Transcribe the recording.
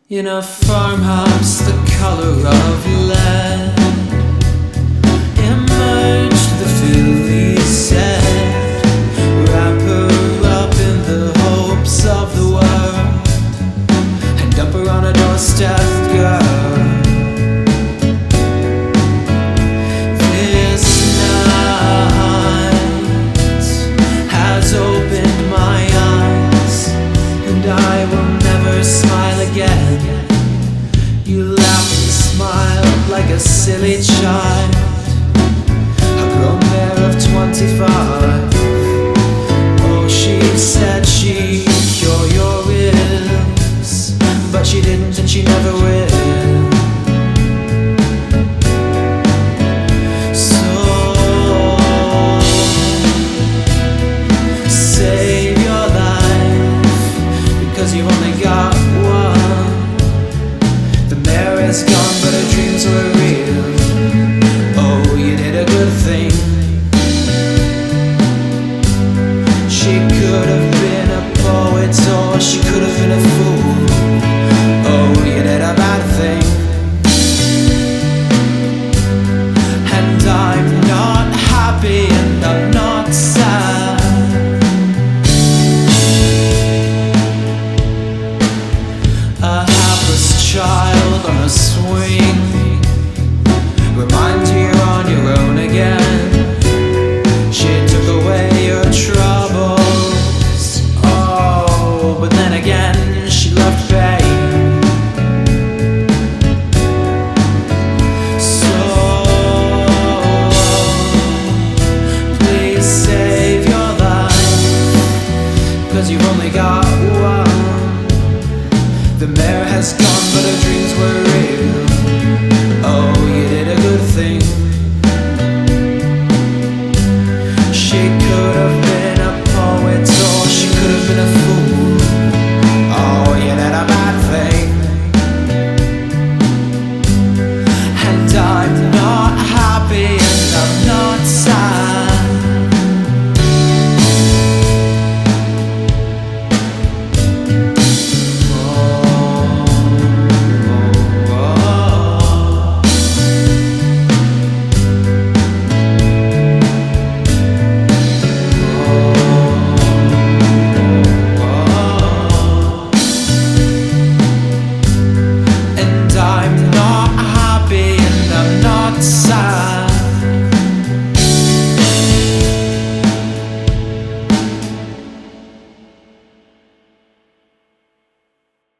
In a farmhouse the color of lead, emerged the filthy set. Wrap her up in the hopes of the world, and dump her on a doorstep, girl. This night has opened my eyes, and I will never smile again. You laughed and smiled like a silly child, a grown mare of 25. Oh, she said she'd cure your ills, but she didn't and she never will. So save your life, because you've only got one. The mare is gone, but her dreams were real. Oh, you did a good thing. She could have been a poet, or she could have been a fool. Oh, you did a bad thing. And I'm not happy and I'm not sad. A hapless child on a swing reminds you you're on your own again. She took away your troubles, oh, but then again she left pain. So please save your life, 'cause you've only got one. The mare has gone, but her dreams were real.